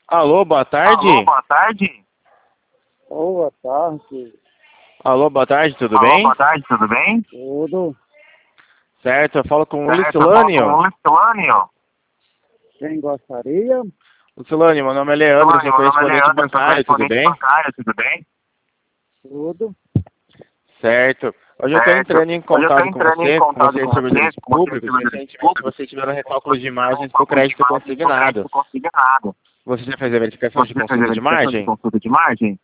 Alô, boa tarde. Alô, boa tarde. Boa tarde. Alô, boa tarde, tudo Alô, bem? boa tarde, tudo bem? Tudo. Certo, eu falo com o Certo, eu falo Lucilânio. com o Lucilânio. Quem gostaria? Lucilânio, meu nome é Leandro, eu sou Lucilânio, meu nome é correspondente Leandro, eu sou bancário, tudo correspondente bem? bancário, tudo bem? Tudo. Certo. Hoje eu estou Certo. entrando em Hoje eu estou contato com entrando em você, como contato ser com servidores você, como ser públicos. servidores Recentemente públicos. vocês tiveram recálculo de margens para o Cálculo de crédito margem do consignado. crédito consignado. Você já fez a verificação Você de já fez a consulta de verificação de margem? consulta de margem?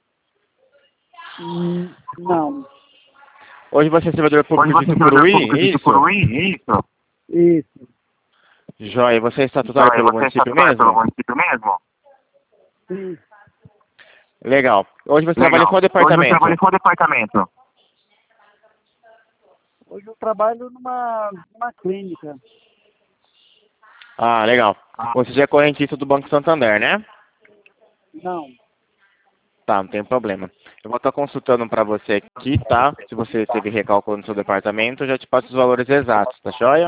Não. Hoje você é servidor Hoje público você de é servidor Tucuruí, público de isso? Tucuruí, é isso? Isso. Joia, você é estatutário Joia, pelo você é município estatutário pelo mesmo? município mesmo? Sim. Legal. Hoje você trabalha em Legal. qual Hoje você trabalha em departamento? qual departamento? Hoje eu trabalho numa clínica. Ah, legal. Você já é correntista do Banco Santander, né? Não. Tá, não tem problema. Eu vou estar consultando para você aqui, tá? Se você teve recálculo no seu departamento, eu já te passo os valores exatos, tá joia?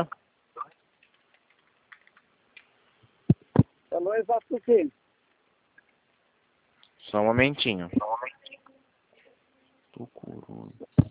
Falou exato o quê? Só um momentinho. Tucuruí.